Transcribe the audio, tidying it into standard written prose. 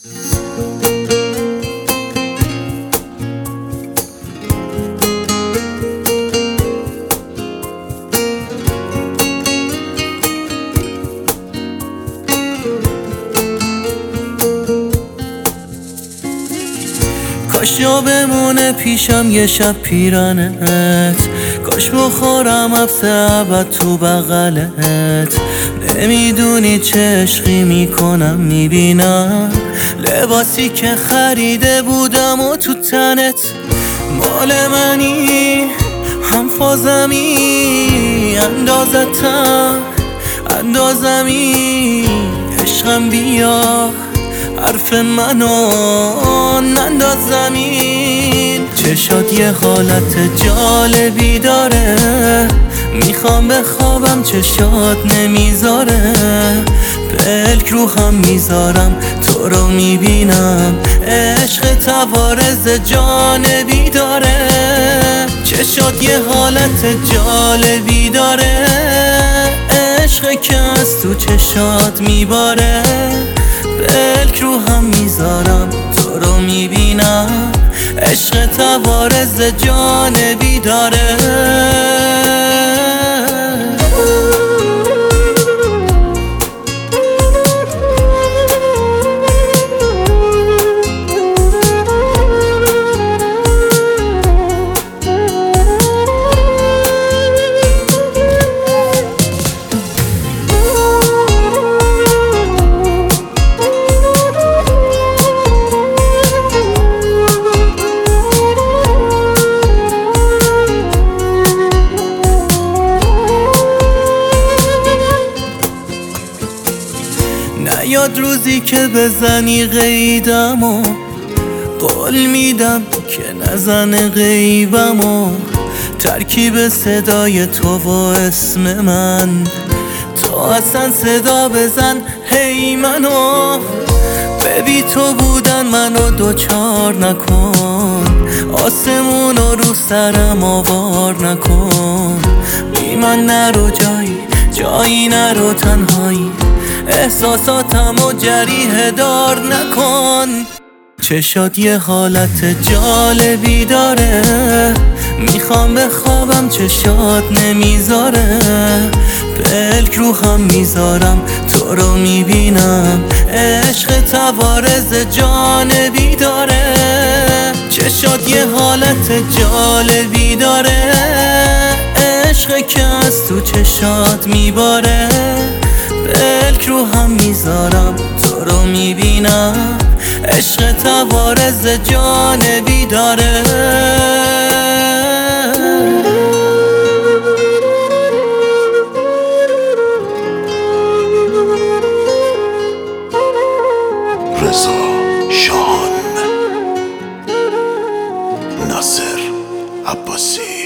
کاش جا بمونه پیشم یه شب پیرنت، کاش بخورم حبس ابد تو بغلت. نمیدونی چه عشقی میکنم، میبینم لباسی که خریده بودم و تو تنت مال منی، هم فازمی اندازمی عشقم بیا حرف منو ننداز زمین. چشات یه حالت جالبی داره، میخوام بخوابم چشات نمیذاره. پلک رو هم میذارم تو رو میبینم، عشق توارز جانبی داره. چشات یه حالت جالبی داره، عشق که از تو چشات میباره. پلک رو هم میذارم تو رو میبینم، عشق توارز جانبی داره. نیاد روزی که بزنی قیدم و قول میدم که نزن غیبم و ترکیب صدای تو و اسم من، تو اصلا صدا بزن هی منو. ببی تو بودن منو دوچار نکن، آسمون رو سرم آوار نکن. بی من نرو جایی نرو تنهایی، احساساتمو جریحه دار نکن. چشات یه حالت جالبی داره، میخوام بخوابم چشات نمیذاره. پلک رو هم میذارم تو رو میبینم، عشق توارز جانبی داره. چشات یه حالت جالبی داره، عشق که از تو چشات میباره. پلک رو هم میذارم تو رو میبینم، عشق توارز جانبی داره. رضا شاهان، ناصر عباسی.